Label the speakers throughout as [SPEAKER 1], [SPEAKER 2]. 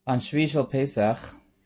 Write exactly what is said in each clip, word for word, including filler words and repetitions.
[SPEAKER 1] On Shvi Shel Pesach,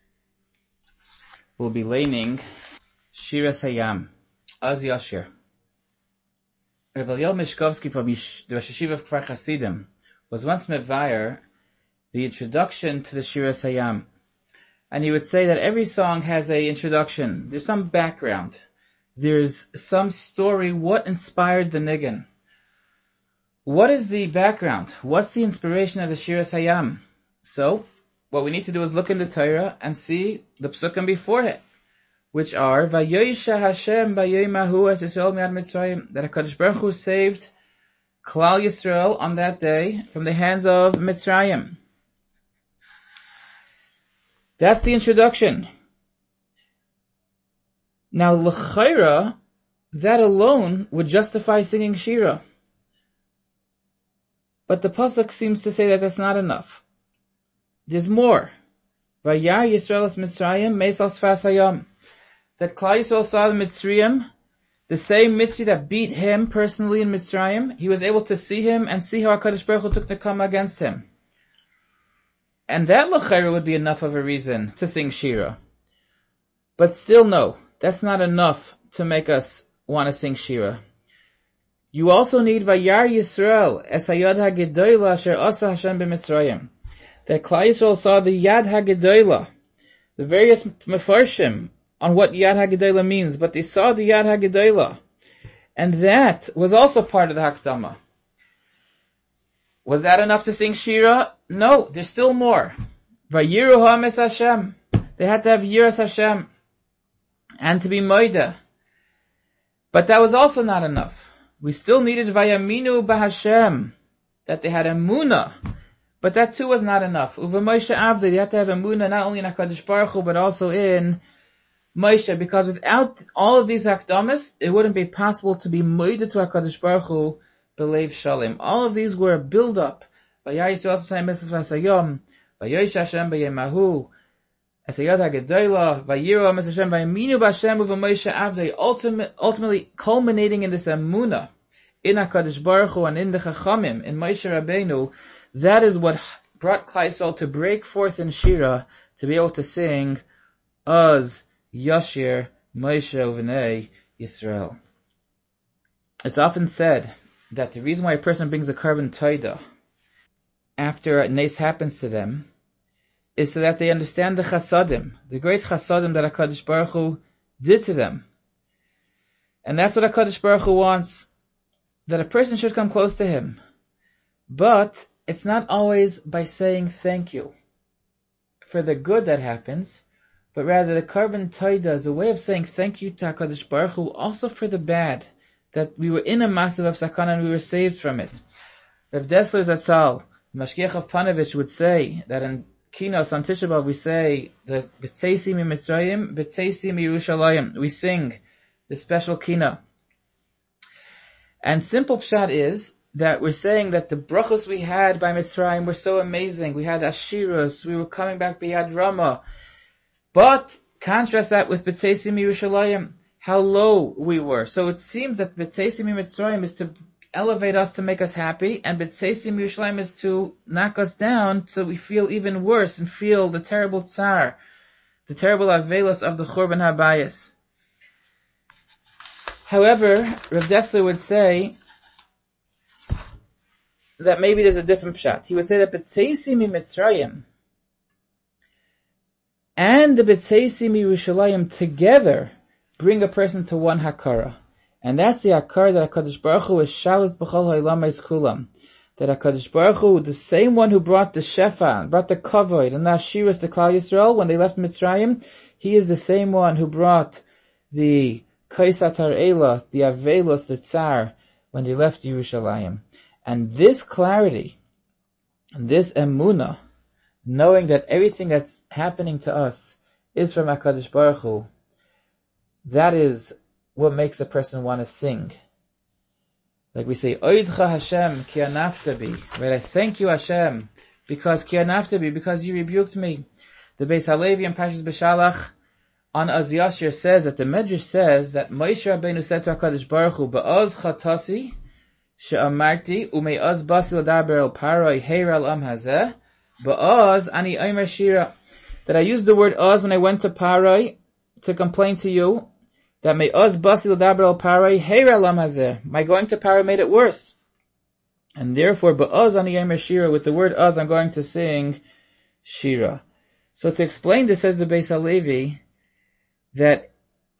[SPEAKER 1] we'll be learning Shiras Hayam, Az Yashir. Rav Eliel Mishkovsky from Yish, the Rosh Hashiva of Kfar Chasidim was once mevayer the introduction to the Shiras Hayam. And he would say that every song has a introduction. There's some background. There's some story. What inspired the nigun? What is the background? What's the inspiration of the Shiras Hayam? So, what we need to do is look in the Torah and see the psukim before it, which are Vayoisha Hashem Vayoimahu Es Yisrael Miad Mitzrayim, that HaKadosh Baruch Hu saved Klal Yisrael on that day from the hands of Mitzrayim. That's the introduction. Now, l'chaira, that alone would justify singing Shira. But the pasuk seems to say that that's not enough. There's more. Vayar Yisrael es Mitzrayim meis al sfas hayam. That Klal Yisrael saw the Mitzrayim, the same Mitzri that beat him personally in Mitzrayim, he was able to see him and see how HaKadosh Baruch Hu took the come against him. And that l'chaira would be enough of a reason to sing Shira. But still no, that's not enough to make us want to sing Shira. You also need Vayar Yisrael es hayad hagedola asher asa Hashem b'Mitzrayim. That Klal Yisrael saw the Yad HaGedola, the various mefarshim on what Yad HaGedola means, but they saw the Yad HaGedola. And that was also part of the Hakdama. Was that enough to sing Shira? No, there's still more. Vayiru ha'ames Hashem. They had to have Yiras Hashem. And to be Moida. But that was also not enough. We still needed Vayaminu b'Hashem. That they had Emunah. But that too was not enough. Uva Moshe Avdi, you have to have Emunah not only in HaKadosh Baruch Hu, but also in Moshe, because without all of these Hakdamas, it wouldn't be possible to be Moida to HaKadosh Baruch Hu, Belev Shalim. All of these were a build-up. Vayar Yisrael Sasayim Meses Vasayom, Vayoish Hashem Vayemahu, Esayot HaGedola, Vayiru Ames Hashem, Vayaminu B'Hashem Uva Moshe Avdi, ultimately culminating in this Emunah, in HaKadosh Baruch Hu and in the Chachamim, in Moshe Rabbeinu. That is what brought Klal Yisrael to break forth in Shira, to be able to sing Az Yashir Moshe Uvnei Yisrael. It's often said that the reason why a person brings a carbon taida after a nes happens to them is so that they understand the chasadim, the great chasadim that HaKadosh Baruch Hu did to them. And that's what HaKadosh Baruch Hu wants, that a person should come close to him. But it's not always by saying thank you for the good that happens, but rather the carbon taida is a way of saying thank you to HaKadosh Baruch Hu also for the bad, that we were in a massive of sakana and we were saved from it. Rav Dessler Zatzal, Mashgiach of Panovich, would say that in Kinos on Tisha B'Av we say the B'tzeisi mi Mitzrayim, B'tzeisi mi Yerushalayim. We sing the special Kina. And simple pshat is that we're saying that the brachos we had by Mitzrayim were so amazing. We had Ashiras, we were coming back B'Yad Rama. But contrast that with B'tzeisi mi Yerushalayim, how low we were. So it seems that B'tzeisi mi Mitzrayim is to elevate us, to make us happy, and B'tzeisi mi Yerushalayim is to knock us down so we feel even worse and feel the terrible tsar, the terrible avelos of the Churban HaBayis. However, Rav Dessler would say that maybe there's a different pshat. He would say that B'tzeisi mi Mitzrayim and the B'tzeisi mi Yerushalayim together bring a person to one hakara. And that's the hakara that HaKadosh Baruch Hu is shalit b'chol ha'olamos kulam. That HaKadosh Baruch Hu, the same one who brought the shefa, brought the kavod and the ashiras to Klal Yisrael when they left Mitzrayim, he is the same one who brought the kaisat har'ela, the avelos, the tsar, when they left Yerushalayim. And this clarity, this emunah, knowing that everything that's happening to us is from HaKadosh Baruch Hu, that is what makes a person want to sing. Like we say, Oidcha Hashem ki anaftabi. Right? I thank you Hashem because ki anaftabi, because you rebuked me. The Beis Halevi and Pashas B'Shalach on Az Yashir says that the Medrash says that Moshe Rabbeinu said to HaKadosh Baruch Hu, Ba'oz chatasi she'amarti ume'oz basi l'daber el paroi heir al am hazeh Ba'az ani Omer Shira, that I used the word Oz when I went to Parai to complain to you, that may Oz Basil Dabra Parai Heira Lamazeh. My going to Parai made it worse. And therefore, Ba'az ani Omer Shira, with the word Oz I'm going to sing Shira. So to explain this, says the Beis Halevi, that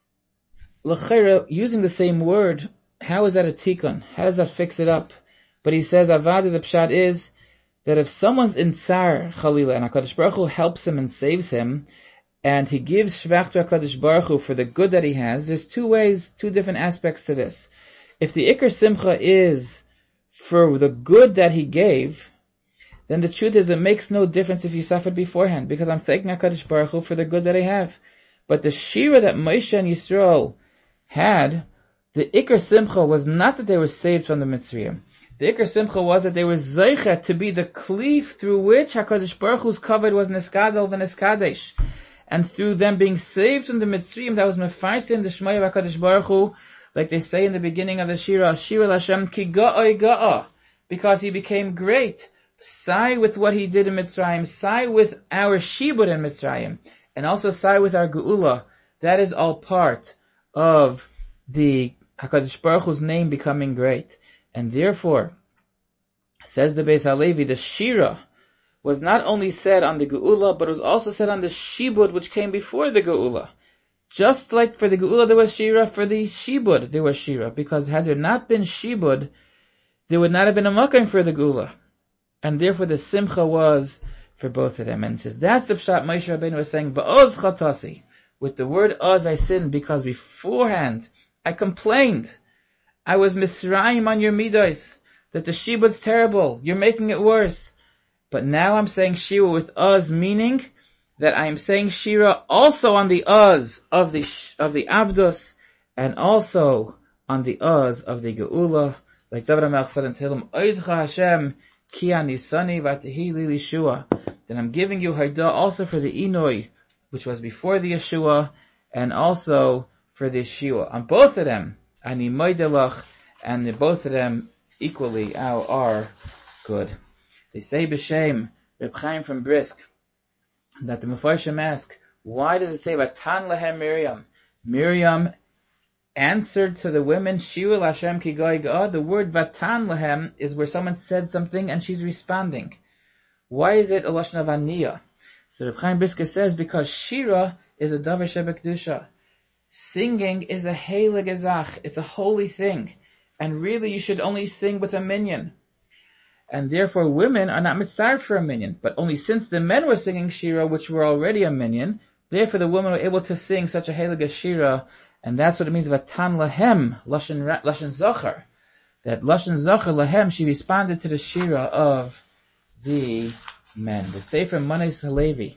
[SPEAKER 1] l'chera, using the same word, how is that a tikkun? How does that fix it up? But he says, Avada, the pshat is, that if someone's in tsar, Chalila, and HaKadosh Baruch Hu helps him and saves him, and he gives shvach to HaKadosh Baruch Hu for the good that he has, there's two ways, two different aspects to this. If the Iker Simcha is for the good that he gave, then the truth is it makes no difference if you suffered beforehand, because I'm thanking HaKadosh Baruch Hu for the good that I have. But the shira that Moshe and Yisrael had, the Iker Simcha was not that they were saved from the Mitzrayim. The Iker Simcha was that they were Zeicha to be the cleave through which HaKadosh Baruch Hu's covered was Neskadel v'Neskadesh. And through them being saved from the Mitzrayim, that was Mefarsin in the Shmai of HaKadosh Baruch Hu, like they say in the beginning of the Shira, Shira Lashem ki ga'oi ga'a, because he became great. Sigh with what he did in Mitzrayim, sigh with our Shibud in Mitzrayim, and also sigh with our Geula. That is all part of the HaKadosh Baruch Hu's name becoming great. And therefore, says the Beis Halevi, the Shira was not only said on the Geula, but it was also said on the Shibud which came before the Geula. Just like for the Geula there was Shira, for the Shibud there was Shira, because had there not been Shibud, there would not have been a Makom for the Geula. And therefore the Simcha was for both of them. And it says, that's the Pshat Moshe Rabbeinu was saying, Ba'oz chatasi. With the word Oz I sinned, because beforehand I complained. I was misraim on your midos, that the Shibud's terrible, you're making it worse. But now I'm saying Shira with Oz, meaning that I am saying Shira also on the Oz of the, of the Abdus, and also on the Oz of the Geula. Like David HaMelech said in Tehillim, Oidcha Hashem, Ki anisani v'atehi li Yeshua. Then I'm giving you Haidah also for the Inoi, which was before the Yeshua, and also for the Yeshua. On both of them, Ani Moidelach, and the, both of them equally are, are good. They say b'shem, Reb Chaim from Brisk, that the Mefarshim ask, why does it say Vatan lehem Miriam? Miriam answered to the women, Shiul Hashem ki goy ga'ah. The word Vatan lehem is where someone said something and she's responding. Why is it a lashon of aniyah? So Reb Chaim Brisker says, because Shira is a davar shebekdusha. Singing is a heilig ezach. It's a holy thing. And really you should only sing with a minyan. And therefore women are not mitzvah for a minyan. But only since the men were singing Shira, which were already a minyan, therefore the women were able to sing such a heilig Shira. And that's what it means, Vatan lahem, lashon, lashon zachar. That lashon zachar lahem, she responded to the Shira of the men. The Sefer Manes Halevi,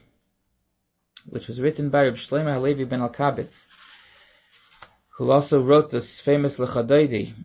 [SPEAKER 1] which was written by Reb Shlomo Halevi ben Alkabitz, who also wrote this famous Lechadodi,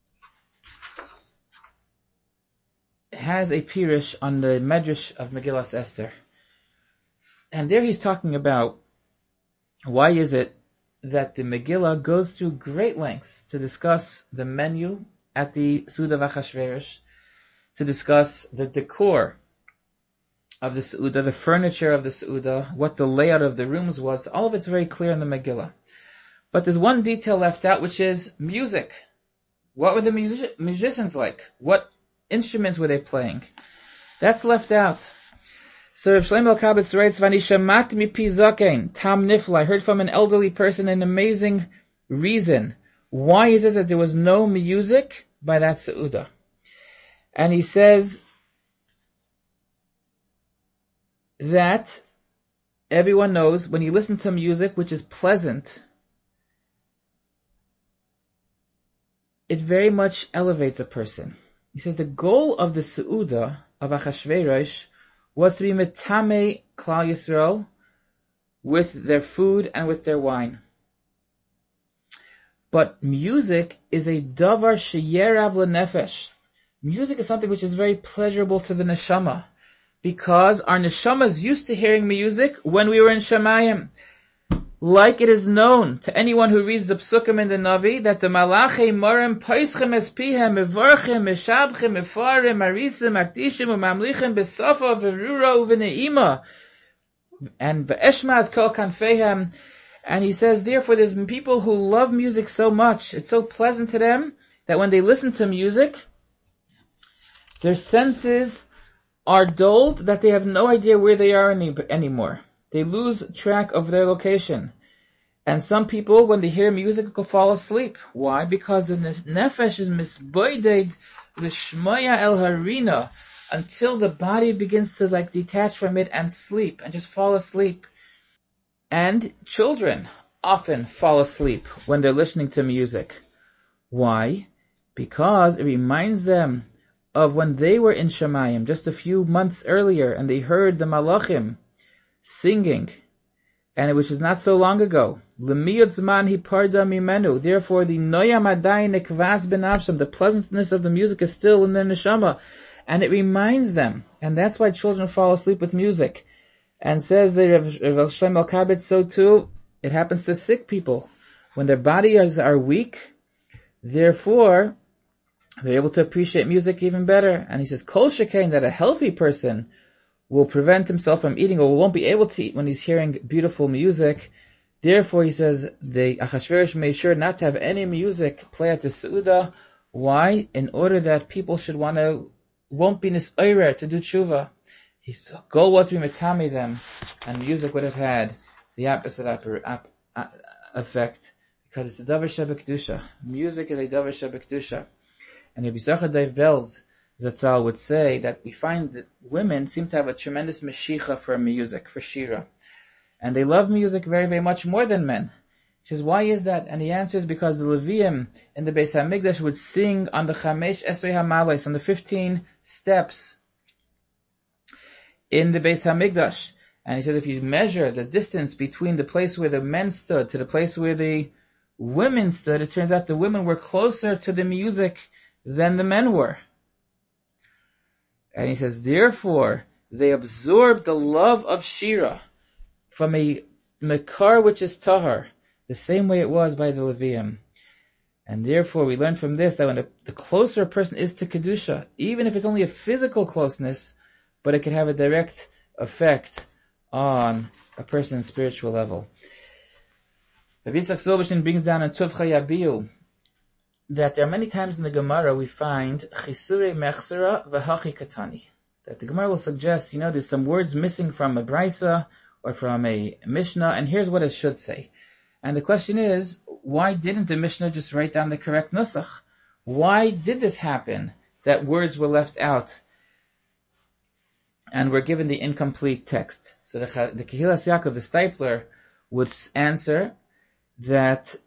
[SPEAKER 1] has a pirush on the Medrash of Megillas Esther. And there he's talking about why is it that the Megillah goes through great lengths to discuss the menu at the Suda of Achashverosh, to discuss the decor of the Suda, the furniture of the Suda, what the layout of the rooms was. All of it's very clear in the Megillah. But there's one detail left out, which is music. What were the music- musicians like? What instruments were they playing? That's left out. So Rav Shlomo Alkabitz writes, Vani shamat mipi zaken, tam nifla. I heard from an elderly person an amazing reason. Why is it that there was no music by that Seudah? And he says that everyone knows when you listen to music which is pleasant, it very much elevates a person. He says the goal of the Seudah of Achashverosh was to be metame Klal Yisrael with their food and with their wine. But music is a davar sheyerav lenefesh. Music is something which is very pleasurable to the neshama, because our neshama is used to hearing music when we were in Shemayim. like it is known to anyone who reads the Psukim in the Navi, that the Malachei Morim Paischem Espihem Mevorchim Meshabchim Mefarim Maritzim Akdishim Umamlichim Besofa Verura Uveneima and Be'eshmaz Kol Kanfehem. And he says, therefore, there's people who love music so much, it's so pleasant to them, that when they listen to music, their senses are dulled, that they have no idea where they are any, anymore. They lose track of their location. And some people, when they hear music, will fall asleep. Why? Because the nefesh is misboided l'shmoya el harina, until the body begins to like detach from it and sleep, and just fall asleep. And children often fall asleep when they're listening to music. Why? Because it reminds them of when they were in Shemayim just a few months earlier, and they heard the Malachim singing, and it which is not so long ago. L'miyot zman hiparda mimenu. Therefore, the noyam adayin nekvas benavsham, the pleasantness of the music is still in their neshama, and it reminds them. And that's why children fall asleep with music. And says the Rav Shlomo Kabitz, so too, it happens to sick people. When their bodies are weak, therefore, they're able to appreciate music even better. And he says, Kol shekain, that a healthy person will prevent himself from eating or won't be able to eat when he's hearing beautiful music. Therefore, he says, the Achashverosh made sure not to have any music play at the Su'udah. Why? In order that people should want to, won't be nis'oirer to do tshuva. His goal was to be metami them, and music would have had the opposite ap- ap- effect, because it's a davar shebekdusha. Music is a davar shebekdusha. And Rabbi Yisachar Dov Belz Zatzal would say that we find that women seem to have a tremendous meshicha for music, for shira. And they love music very, very much more than men. He says, why is that? And the answer is because the Leviim in the Beis HaMikdash would sing on the Chamesh Esrei HaMalos, on the fifteen steps in the Beis HaMikdash. And he said, if you measure the distance between the place where the men stood to the place where the women stood, it turns out the women were closer to the music than the men were. And he says, therefore, they absorbed the love of Shira from a Mekar which is Tahar, the same way it was by the Levium. And therefore, we learn from this that when a, the closer a person is to Kedusha, even if it's only a physical closeness, but it can have a direct effect on a person's spiritual level. Rabbi Yitzchak Zilberstein brings down in Tov Chayabiu that there are many times in the Gemara we find Chisure Mechsera v'Hachi Katani. That the Gemara will suggest, you know, there's some words missing from a Brisa or from a Mishnah, and here's what it should say. And the question is, why didn't the Mishnah just write down the correct Nusach? Why did this happen, that words were left out and we're given the incomplete text? So the, the Kehilas Yaakov, the Stipler, would answer that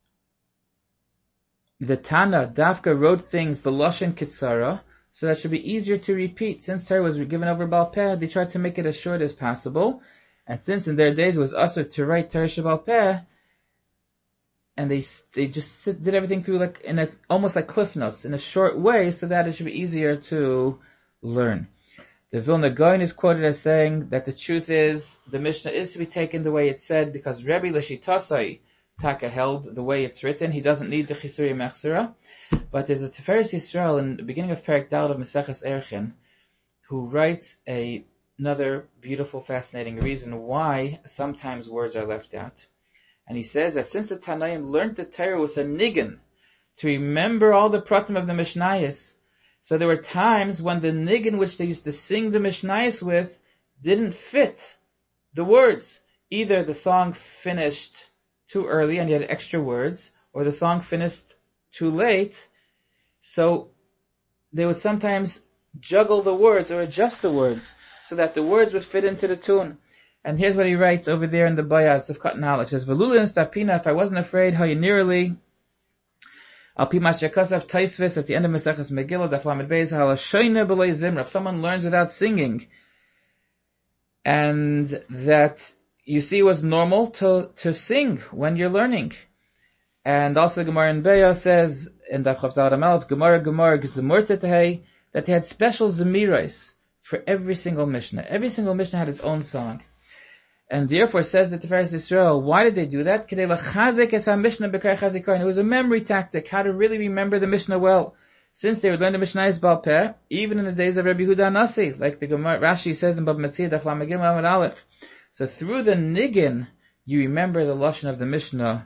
[SPEAKER 1] the Tana, Dafka, wrote things Beloshen Kitsara, so that should be easier to repeat. Since Torah was given over Baal Peh, they tried to make it as short as possible. And since in their days it was usher to write Torah Shabbal Peh, and they they just sit, did everything through like in a almost like cliff notes in a short way, so that it should be easier to learn. The Vilna Gaon is quoted as saying that the truth is the Mishnah is to be taken the way it said, because Rebbe Leshitasai Taka held the way it's written. He doesn't need the Chisuri Mechsera. But there's a Tiferes Yisrael in the beginning of Perek Daled of Meseches Erchin who writes a, another beautiful, fascinating reason why sometimes words are left out. And he says that since the Tanaim learned the Torah with a nigun to remember all the pratim of the Mishnayos, so there were times when the nigun which they used to sing the Mishnayos with didn't fit the words. Either the song finished too early and you had extra words, or the song finished too late. So they would sometimes juggle the words or adjust the words so that the words would fit into the tune. And here's what he writes over there in the Bayaz of Cotton Hall. It says, Velulin Stapina, if I wasn't afraid, how you nearly Al Pi Mashakasav Taisvis at the end of Maseches Megillah, Daflamed Beis, Halashoyne B'lei Zimra. If someone learns without singing, and that you see it was normal to, to sing when you're learning. And also the Gemara in Beya says, in Daf Chav Zalad Amalef, Gemara Gemara Gzemur Tetehei, that they had special Zemiros for every single Mishnah. Every single Mishnah had its own song. And therefore, says the Tiferes Yisrael, why did they do that? It was a memory tactic, how to really remember the Mishnah well. Since they would learn the Mishnah is Baal Peh, even in the days of Rabbi Yehuda Nasi, like the Gemara Rashi says in Bab Metzia, Daf Lamed Gimel Amud Aleph. So through the Niggin, you remember the Lashon of the Mishnah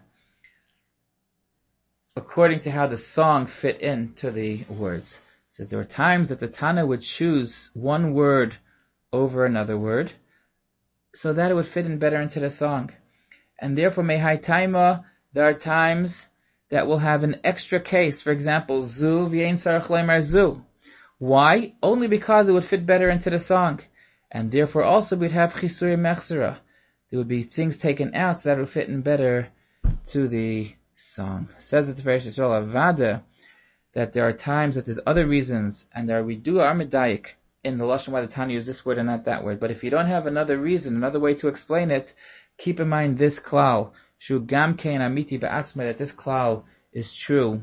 [SPEAKER 1] according to how the song fit into the words. It says there were times that the Tana would choose one word over another word, so that it would fit in better into the song. And therefore, Mehai Taima, there are times that will have an extra case. For example, Zu v'yein tzarech leimar Zu. Why? Only because it would fit better into the song. And therefore also we'd have Chisuri Mechsera. There would be things taken out so that it would fit in better to the song. Says the Tiferes Yisrael Avada that there are times that there's other reasons, and there we do our medayik in the Lashon why the Tana use this word and not that word. But if you don't have another reason, another way to explain it, keep in mind this klal, shu gam kein amiti ba'atzma, that this klal is true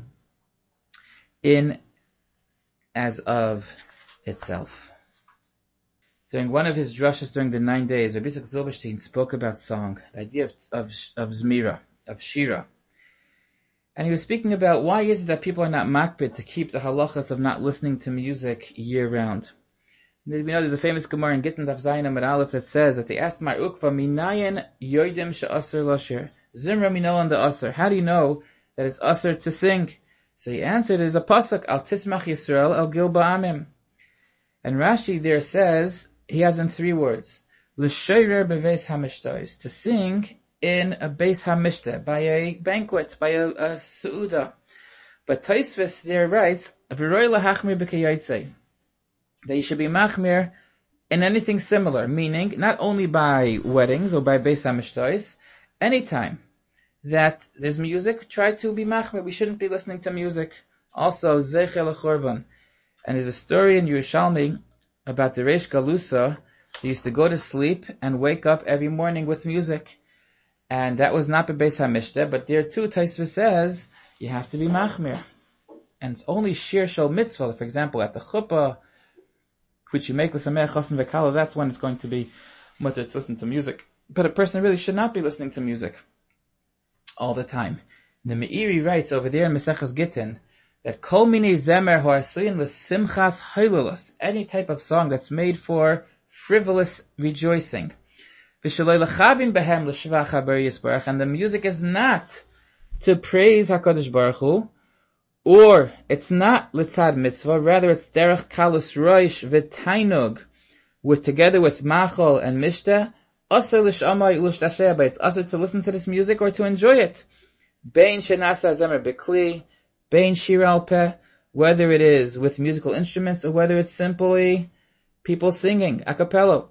[SPEAKER 1] in as of itself. During one of his drushes during the nine days, Rabbi Yitzchak Zilberstein spoke about song, the idea of, of, of zmira, of shira. And he was speaking about why is it that people are not makbid to keep the halachas of not listening to music year round. We know there's a famous Gemara in Gittin Daf Zayin Amud Aleph that says that they asked Mar Ukva, Minayin yoidim she'asr lashir. Zimra minolan de asr. How do you know that it's asr to sing? So he answered, there's a pasuk, Al tismach Yisrael el gil ba'amim. And Rashi there says, he has in three words, L'shoirer beveis hamishtais, to sing in a beis hamishta, by a banquet, by a, a su'uda. But Taisvis there writes, V'roi lahachmir b'kayotze, that you should be machmir in anything similar, meaning not only by weddings or by beis hamishtais, anytime that there's music, try to be machmir. We shouldn't be listening to music. Also, zeicher lechorban. And there's a story in Yerushalmi about the Reish Galusa. He used to go to sleep and wake up every morning with music. And that was not beis hamishta, but there too, Taisva says, you have to be machmir. And it's only shir shel mitzvah, for example, at the chuppah, which you make with Sameach Chassan V'Kala, that's when it's going to be mutter to listen to music. But a person really should not be listening to music all the time. The Meiri writes over there in Maseches Gittin that kol minei zemer ho'asuyin l'simchas hailulos, any type of song that's made for frivolous rejoicing, v'shaloi l'chavin behem l'shvach habar yisbarach, and the music is not to praise HaKadosh Baruch Hu, or it's not litzad mitzvah, rather it's derech kalus roish v'tainug, with together with machol and mishta, asr l'shamai u'lishtasheh, but it's asr to listen to this music or to enjoy it. Bein shenasa zemer bekli, bein shir al peh, whether it is with musical instruments or whether it's simply people singing a cappella.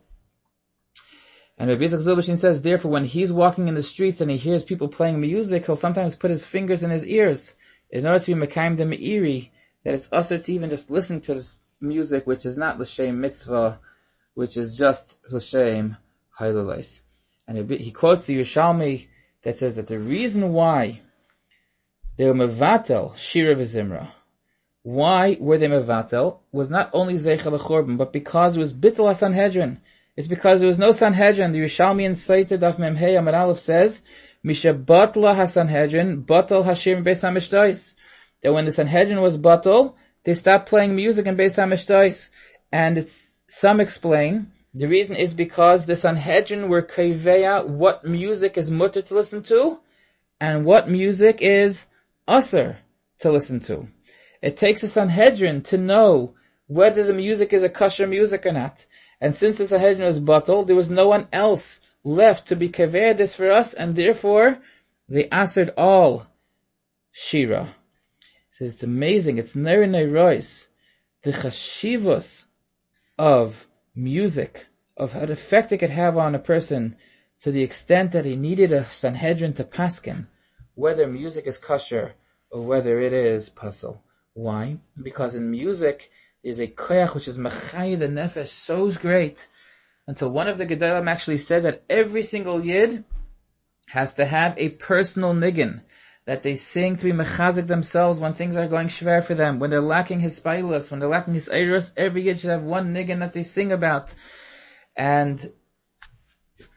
[SPEAKER 1] And Rabbi Yitzchak Zilberstein says, therefore, when he's walking in the streets and he hears people playing music, he'll sometimes put his fingers in his ears in order to be mekayim the meiri, that it's usher to even just listen to this music, which is not l'shem mitzvah, which is just l'shem hailulais. And he quotes the Yerushalmi that says that the reason why they were mevatel shira v'zimra, why were they mevatel, was not only zeicha l'chorban, but because it was bittul ha-Sanhedrin. It's because there was no Sanhedrin. The Yerushalmi in Saita Daf Memhei Amud Aleph says, Misha batla ha-Sanhedrin, batal hashir beis hamishtais. That when the Sanhedrin was batal, they stopped playing music in beis hamishtais. And it's, some explain, the reason is because the Sanhedrin were kaiveya what music is mutter to listen to, and what music is usher to listen to. It takes a Sanhedrin to know whether the music is a kosher music or not. And since the Sanhedrin was batal, there was no one else left to be kaver this for us, and therefore they answered all shira. It says it's amazing. It's ner neiros, the chashivos of music, of how effect it could have on a person, to the extent that he needed a Sanhedrin to paskin whether music is kosher or whether it is puzzle. Why? Because in music is a koyach which is machayid the nefesh so great, until one of the Gedolim actually said that every single yid has to have a personal niggin, that they sing to be mechazik themselves when things are going shver for them, when they're lacking his spilus, when they're lacking his eirus. Every yid should have one niggin that they sing about. And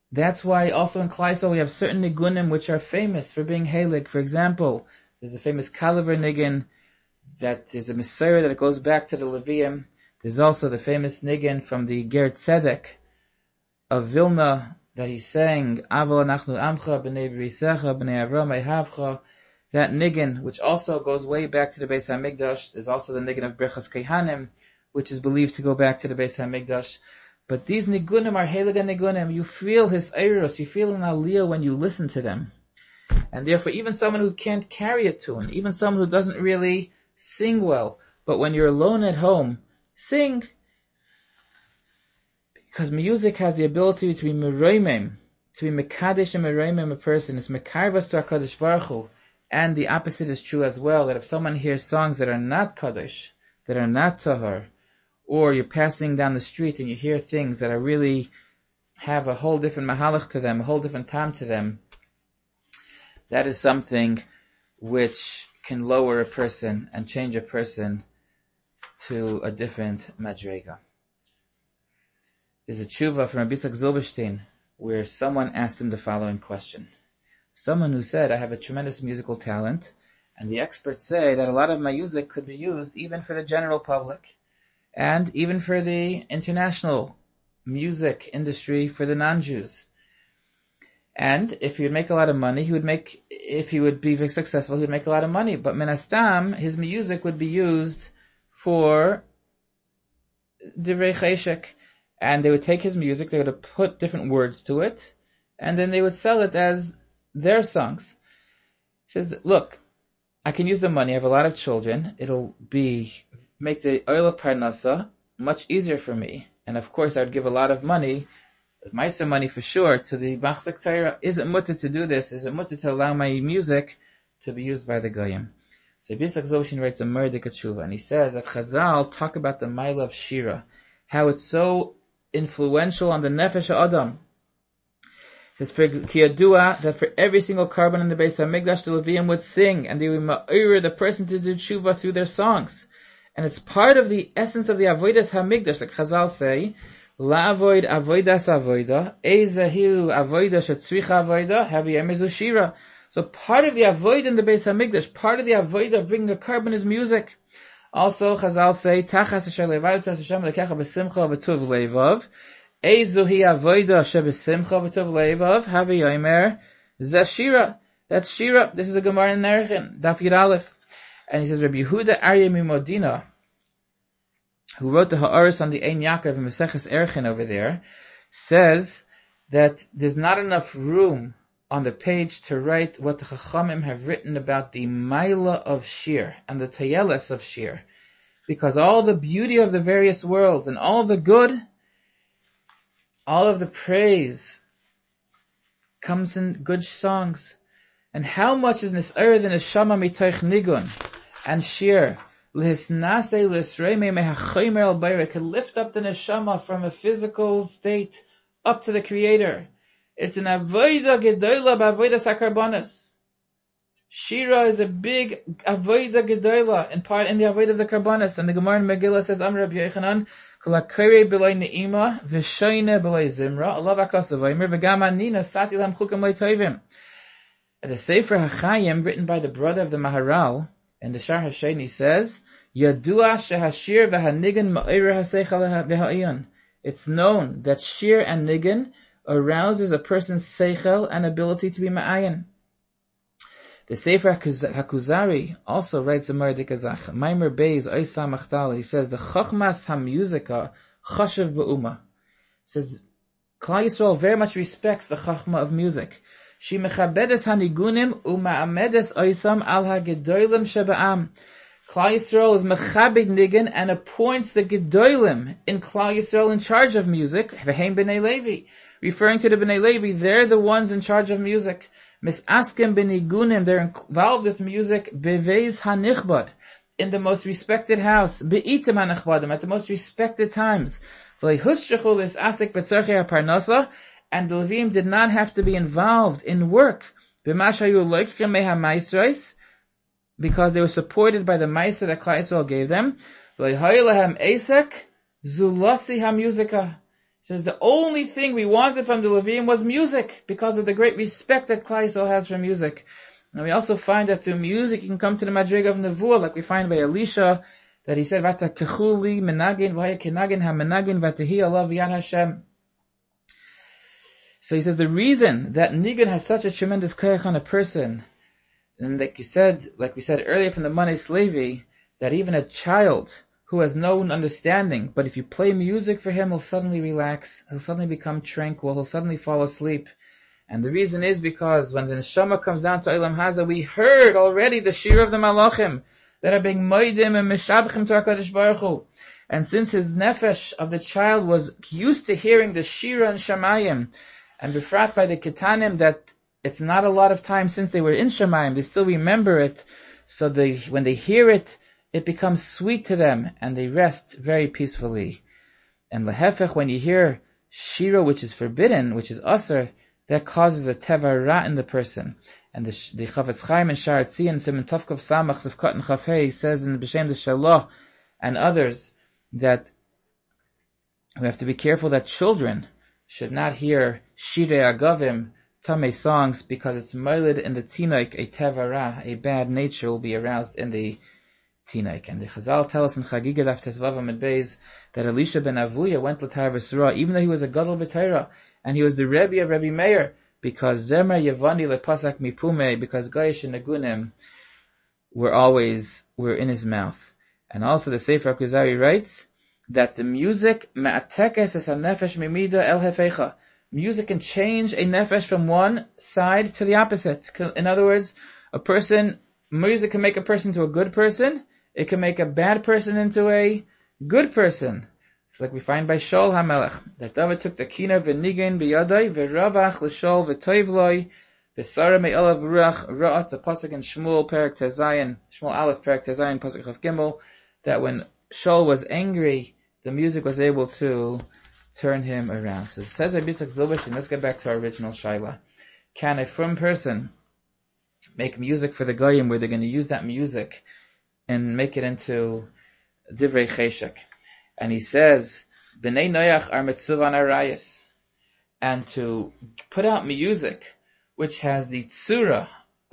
[SPEAKER 1] That's why also in Klal Yisrael we have certain nigunim which are famous for being heilig. For example, there's a famous Kalaver nigun that is a Messiah that goes back to the Levium. There's also the famous nigun from the Ger Tzedek of Vilna that he sang, Avo Anachnu Amcha B'nei B'risecha B'nei Avram Ehavcha. That nigun, which also goes way back to the Beis HaMikdash, is also the nigun of Brechas Kehanim, which is believed to go back to the Beis HaMikdash. But these nigunim are heilige nigunim. You feel his eiros, you feel an aliyah when you listen to them. And therefore, even someone who can't carry a tune, even someone who doesn't really sing well, but when you're alone at home, sing. Because music has the ability to be meroimim, to be mekadesh and meroimim a person. It's mekarvas to HaKadosh Baruch Hu. And the opposite is true as well, that if someone hears songs that are not kadosh, that are not tahor, or you're passing down the street and you hear things that are really have a whole different mahalach to them, a whole different time to them, that is something which can lower a person and change a person to a different madrega. There's a tshuva from Rabbi Yitzchak Zilberstein where someone asked him the following question. Someone who said, I have a tremendous musical talent, and the experts say that a lot of my music could be used even for the general public, and even for the international music industry for the non-Jews. And if he would make a lot of money, he would make, if he would be very successful, he would make a lot of money. But menastam, his music would be used for divrei cheshek. And they would take his music, they would put different words to it, and then they would sell it as their songs. He says, look, I can use the money, I have a lot of children, it'll be, make the oil of Parnasa much easier for me. And of course I would give a lot of money, Maisa money for sure, to the Machzak Torah. Is it mutter to do this? Is it mutter to allow my music to be used by the Goyim? So Yitzchak Zilberstein writes a Murdik Tshuva, and he says that Chazal talk about the Maila of Shira, how it's so influential on the Nefesh Adam. It says, that for every single carbon in the Beis HaMikdash, the Levium would sing, and they would ma'ir the person to do tshuva through their songs. And it's part of the essence of the Avodas HaMikdash, like Chazal say, La'avoid avoidas avoida, ezahiu avoida shetzricha avoida, havi emezu shira. So part of the avoid in the Beis HaMikdash, part of the avoid of bringing a carbon is music. Also, Chazal say, Tachas asher levadas Hashem lekecha b'simcha v'tuv leivav, Ezuhi avoida shebesimcha v'tuv leivav, havi yomer zashira. That's shira. This is a Gemara in Nerechin, Daf Yud Aleph. And he says, Rabbi Yehuda Aryeh Mimodina, who wrote the Ha'aris on the Ein Yaakov in Maseches Erechin over there, says that there's not enough room on the page to write what the Chachamim have written about the Maila of Shir and the Tayeles of Shir. Because all the beauty of the various worlds and all the good, all of the praise comes in good songs. And how much is Nis'ayr the Neshama mitoich nigun and Shir? L'hisnase l'sreime mehachomer al bayra, can lift up the Neshama from a physical state up to the Creator. It's an avoida gedola b'avoida sakarbonis. Shira is a big avoida gedola in part in the avoida of the karbonis. And the Gemara in Megillah says, Amr Rabbi Yochanan, kol hakirei b'loi ne'ima v'shoyne b'loi zimra, Allah v'akas avaymer v'gam anina sati lam chukam loi tovim. The Sefer HaChaim, written by the brother of the Maharal, and the Shar HaSheni says, Yadua shehashir v'hanigan ma'ir ha'seichel v'ha'ayon. It's known that shir and nigan arouses a person's seichel and ability to be ma'ayin. The Sefer HaKuzari also writes a Murdik Azach. Maimer Beis Oisa Machtal. He says, the Chachmas HaMusika Chashav B'uma. Says, Klal Yisrael very much respects the Chachma of music. She mechabedes hanigunim uma'amedes oisam al hagedolim sheba'am. Klal Yisrael is mechabed nigun and appoints the gedolim in Klal Yisrael in charge of music. V'heim b'nei Levi, referring to the b'nei Levi, they're the ones in charge of music. Misaskem b'nigunim, they're involved with music. Beveis hanichbad, in the most respected house. Be'itim hanichbadim, at the most respected times. V'leihushrechu l'isasek b'tzorchei haparnasa. And the Levim did not have to be involved in work, because they were supported by the Maisa that Klal Yisrael gave them. says the only thing we wanted from the Levium was music, because of the great respect that Klal Yisrael has for music. And we also find that through music you can come to the Madriga of Nevuah, like we find by Elisha, that he said, Vata kechuli menagin v'haya kenagin ha-menagin v'tehi alav yad Hashem. So he says the reason that nigun has such a tremendous koyach on a person, and like you said, like we said earlier from the Manes Levi, that even a child who has no understanding, but if you play music for him, he'll suddenly relax, he'll suddenly become tranquil, he'll suddenly fall asleep. And the reason is because when the neshama comes down to Olam Hazeh, we heard already the shir of the malachim that are being moedim and mishabchim to HaKadosh Baruch Hu. And since his nefesh of the child was used to hearing the shira and shamayim, and befrat by the ketanim that it's not a lot of time since they were in shamayim, they still remember it, so they, when they hear it, it becomes sweet to them, and they rest very peacefully. And lehefech, when you hear shira which is forbidden, which is asr, that causes a teva ra in the person. And the, the Chavetz Chaim and Sha'ar Tzion, Siman Tovkov Samach, Zevkot and Chafei, says in the B'Shem the Shalah and others, that we have to be careful that children should not hear Shirei Agavim, Tamei songs, because it's moiled in the Tinoik, a teva ra, a bad nature will be aroused in the Tinoik. And the Chazal tell us in Chagiga Daf Tezvav Amid Beis that Elisha ben Avuya went to Tar V'Sura, even though he was a Gadol B'Torah, and he was the Rebbe of Rebbe Meir, because Zemer Yevani lepasak mipume, because Goyish and Nagunim were always, were in his mouth. And also the Sefer Kuzari writes that the music, ma'atekes es ha-nefesh mimida el hefecha. Music can change a nefesh from one side to the opposite. In other words, a person, music can make a person into a good person, it can make a bad person into a good person. It's like we find by Shaul HaMelech, that David took the kina v'nigen b'yadai v'ravach l'Shaul v'toivloi v'sara me'olav ruach ra'at, the pasuk in Shmuel Perek Tezayin, Shmuel Aleph Perek Tezayin, pasuk Chav Gimel, that when Shaul was angry, the music was able to turn him around. So it says Yitzchak Zilberstein, and let's get back to our original Shaila. Can a frum person make music for the Goyim where they're going to use that music and make it into Divrei Cheshek? And he says, B'nai Noach are mitzuvan arayis, and to put out music which has the tzura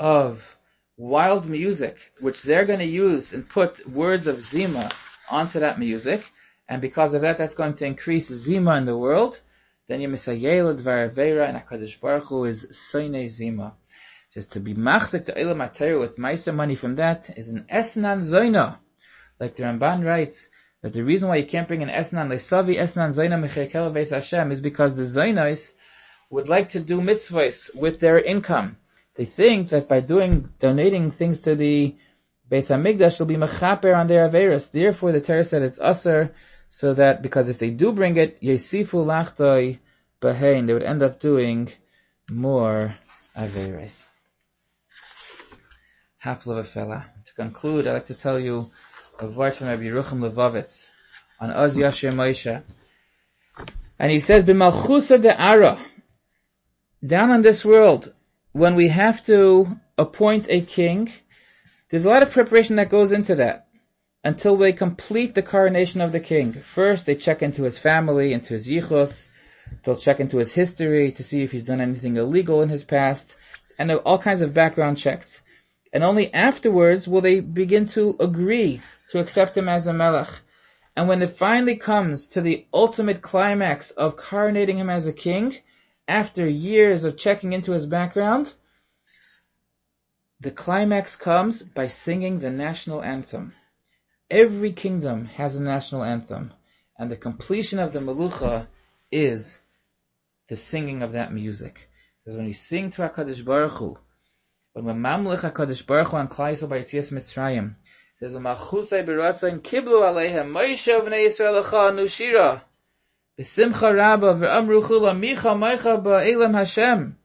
[SPEAKER 1] of wild music, which they're going to use and put words of zima onto that music, and because of that, that's going to increase zima in the world, then you misayel dvar aveira, and HaKadosh Baruch Hu is soinei zima. It says to be machzik to Eilam HaTorah with ma'aser money from that is an esnan zoina. Like the Ramban writes, that the reason why you can't bring an esnan leisavi esnan zoina mechekel veis Hashem is because the zoinos would like to do mitzvahs with their income. They think that by doing, donating things to the Beis HaMikdash, they'll be mechaper on their averis. Therefore, the Torah said it's usher, so that, because if they do bring it, yesifu lachtoi behein, they would end up doing more averis. Half of a fella. To conclude, I'd like to tell you a word from Rabbi Yerucham Levovitz on Oz Yashir Moshe. And he says, B'malchusa de'ara, down on this world, when we have to appoint a king, there's a lot of preparation that goes into that until they complete the coronation of the king. First, they check into his family, into his yichus. They'll check into his history to see if he's done anything illegal in his past, and all kinds of background checks. And only afterwards will they begin to agree to accept him as a melech. And when it finally comes to the ultimate climax of coronating him as a king, after years of checking into his background, the climax comes by singing the national anthem. Every kingdom has a national anthem, and the completion of the melucha is the singing of that music. Because when we sing to HaKadosh Baruch Hu, when we mamlech HaKadosh Baruch Hu on Klal Yisrael by Yetzias Mitzrayim, there's a malchusay b'ratzayin kiblu aleihem Moshe v'nei Yisrael lecha nushira b'simcha rabba v'amru chula micha meicha ba'elam Hashem.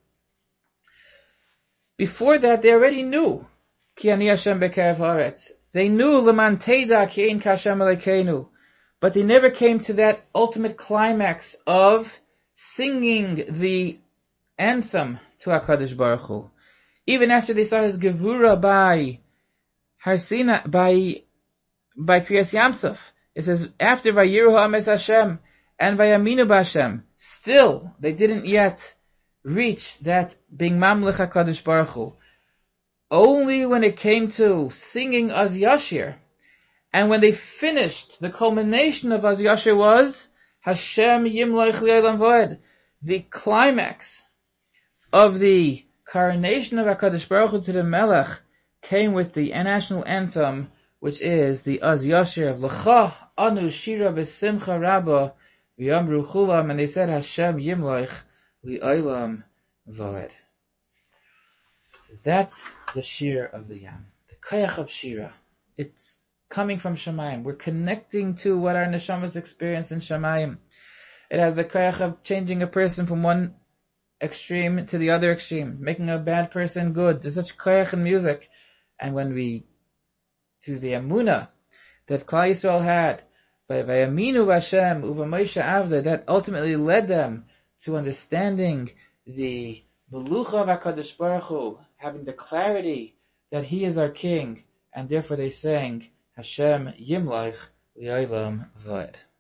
[SPEAKER 1] Before that, they already knew ki ani Hashem b'kerev haaretz. They knew leman teda ki ein kashem alekeinu, but they never came to that ultimate climax of singing the anthem to HaKadosh Baruch Hu. Even after they saw his gevura by Har Sinai, by by Kriyas Yamsuf, it says after Vayiru Ha'ames Hashem, and Vayaminu B'Hashem. Still, they didn't yet reach that being Mamlech HaKadosh Baruch Hu. Only when it came to singing Az Yashir, and when they finished, the culmination of Az Yashir was Hashem Yimloich Li'olam V'ed. The climax of the coronation of HaKadosh Baruch Hu to the Melech came with the national anthem, which is the Az Yashir of L'cha Anu Shira B'Simcha Rabba V'Yamru Chulam, and they said Hashem Yimloich Li'olam V'ed. That's the Shira of the Yam, the Koyach of Shira. It's coming from Shamayim. We're connecting to what our neshamas experience in Shamayim. It has the Koyach of changing a person from one extreme to the other extreme, making a bad person good. There's such Koyach in music. And when we, to the Emunah that Klal Yisrael had, by Vayaminu Hashem Uva Moshe Avda, that ultimately led them to understanding the Melucha of HaKadosh Baruch Hu, having the clarity that He is our King, and therefore they sang Hashem Yimloich Li'olam V'ed.